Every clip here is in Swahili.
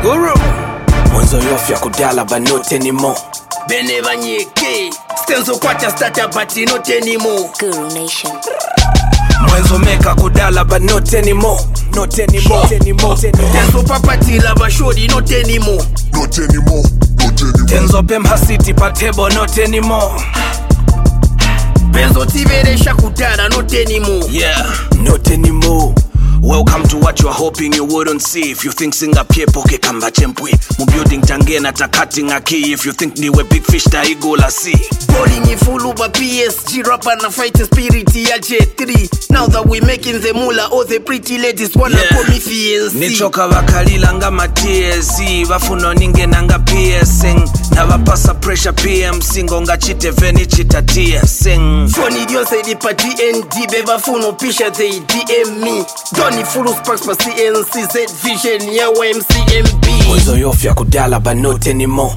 Guru Mwenzo yofya kudala but not anymore. Bene banyeke Stenzo kwacha starter but not anymore. Guru Nation. Mwenzo meka kudala but not anymore. Not anymore. Tenzo papatila bashodi not anymore. Not anymore. Tenzo pemha city patebo not anymore. Benzo tivere shakutara not anymore. Yeah, not anymore. Welcome to what you are hoping you wouldn't see. If you think singa pie poke kamba chempwe mu building tangena takating a key. If you think niwe big fish ta igola see. Bowling ifulu ba PSG rapper na fight spirit ya J3. Now that we making the mula, all the pretty ladies wanna call me fiancé. Nichoka bakalila nga TSC bafuno ninge nanga PSing na bapasa pressure PMC ngonga chite veni chita TSing. Phone idiot say the party ND beba funo pisha they DM me. Donny full sparks for CNC Z Vision ya YMCMB. Mwenzo yofya kudala but not anymore.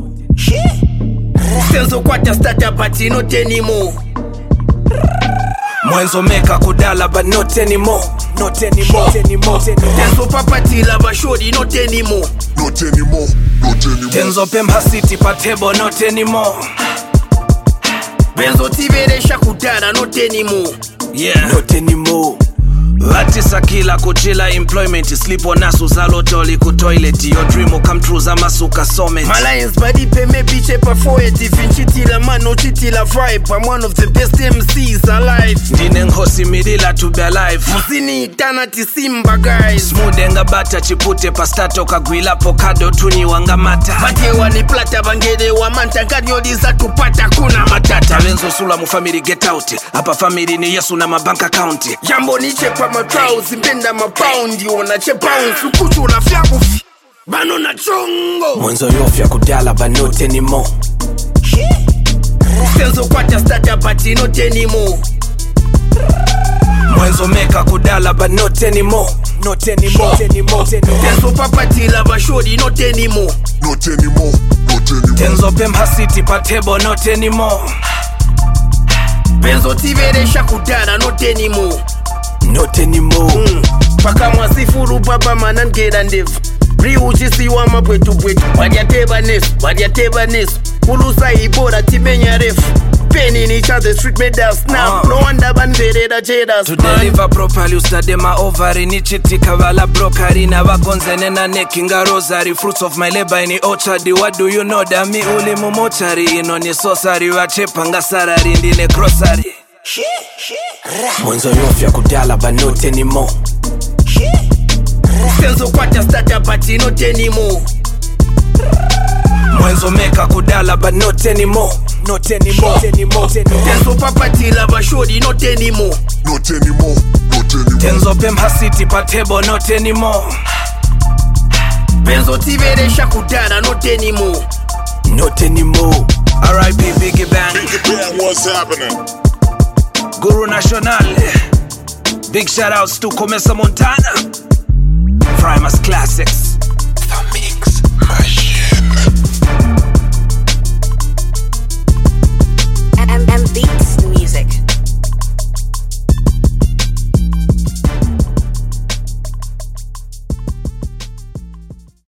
Stenzo kwata starter but not anymore. Mwenzo meka kudala but not anymore. Not anymore. Tenzo papatila bashodi not anymore. Not anymore. Tenzo pemha city patebo not anymore. Benzo tivere shakutara not anymore. Yeah, not anymore. Vatisa kila kuchila employment. Sleep on asu zalo jolly ku toilet. Your dream will come true za masuka summit. My lines body pay me bitch per forward. If in chitila man no chitila vibe. I'm one of the best MCs alive. Ndine ngosi midila to be alive. Musini itana tisimba guys. Smooth enga bata chipute pastato kagwila pokado tuni wangamata. Bate wani plata bangede wa manta kanyo liza tupata kuna matata. Lenzo sula mu family get out. Hapa family ni Yesu na mabank account. Jambo ni chepa matrous impenda mapaundi. Wana chepa unsukutu unafyaku bano na chongo. Mwenzo yofya kudala but not anymore. Stenzo kwata starter but not anymore. Mwenzo meka kudala but not anymore. Not anymore. Tenzo papatila bashodi not anymore. Not anymore. Tenzo pemha city patebo not anymore. Benzo tivere shakutara not anymore. Not anymore. Paka mwasifuru baba manangera ndevu. Riuchisi wa mabwetu bwetu. Wadiateba nesu Ulusa ibora timenya refu. Penny in each other street made us now. No wonder bandera jedas. To deliver properly ustade ma ovary. Nichiti kavala brokari na wagonzene na nekinga rosary. Fruits of my labor in the orchard. What do you know that me uli mumochari. Ino ni sosari wachepanga sarari ndine grocery. Mwenzo yofya kudala but not anymore. Stenzo kwata starter but not anymore. Mwenzo meka kudala but not anymore. Not anymore. Tenzo papatila bashodi not anymore. Not anymore. Tenzo pemha city patebo not anymore. Benzo tivere shakutara not anymore. Not anymore. R.I.P. Biggie Bang. What's happening? Guru National. Big shout outs to Komesa Montana. Primus Classics.